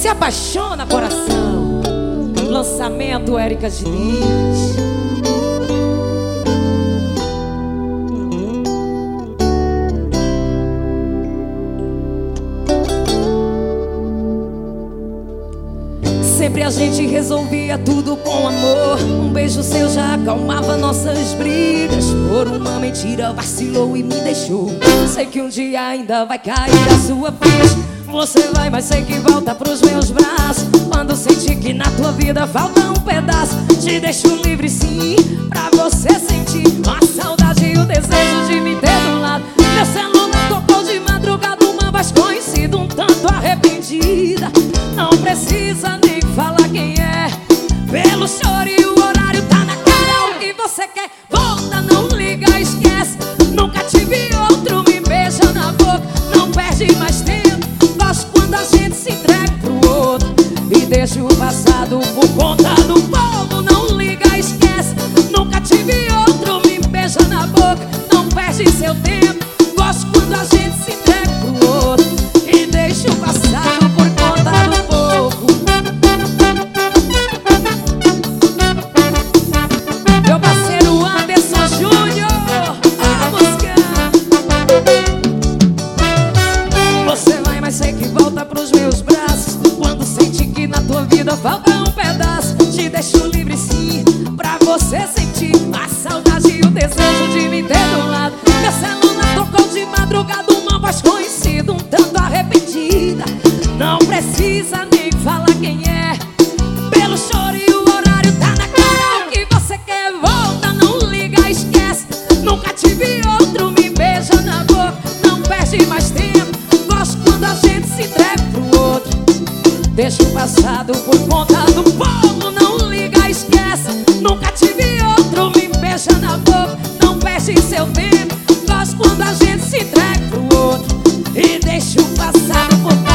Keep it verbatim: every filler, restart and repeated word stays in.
Se apaixona, coração. Lançamento Érica Diniz. Sempre a gente resolvia tudo com amor. Um beijo seu já acalmava nossas brigas. Por uma mentira vacilou e me deixou. Sei que um dia ainda vai cair a sua ficha. Você vai, mas sei que volta pros meus braços. Quando sentir que na tua vida falta um pedaço, te deixo livre sim, pra você sentir a saudade e o desejo de me ter do lado. Meu celular tocou de madrugada uma voz conhecida, um tanto arrependida. Não precisa nem falar quem é, pelo choro e o horário tá na cara. O que você quer? Volta, não liga, esquece. Nunca tive outro, me beija na boca. Não perde mais tempo, gosto quando a gente se entrega pro outro e deixa o passado por conta do povo. Não liga, esquece. Nunca tive outro, me beija na boca. Não perde seu tempo, gosto quando a gente se entrega pro outro e deixa o passado por conta do povo. Meu parceiro Anderson Júnior, a música. Você vai, mas sei que volta pros meus braços. Quando sente que na tua vida falta um pedaço, te deixo livre sim, pra você sentir a saudade e o desejo de me ter do lado. Meu celular tocou de madrugada uma voz conhecida, um tanto arrependida. Não precisa nem falar quem é, pelo choro e o horário tá na cara. O que você quer? Volta, não liga, esquece. Nunca tive outro, me beija na boca. Não perde mais tempo, gosto quando a gente se entrega pro outro. Deixa o passado por conta do povo. Não liga, esquece. Nunca tive outro, me beija na boca. Não perde seu tempo, gosto quando a gente se entrega pro outro e deixa o passado por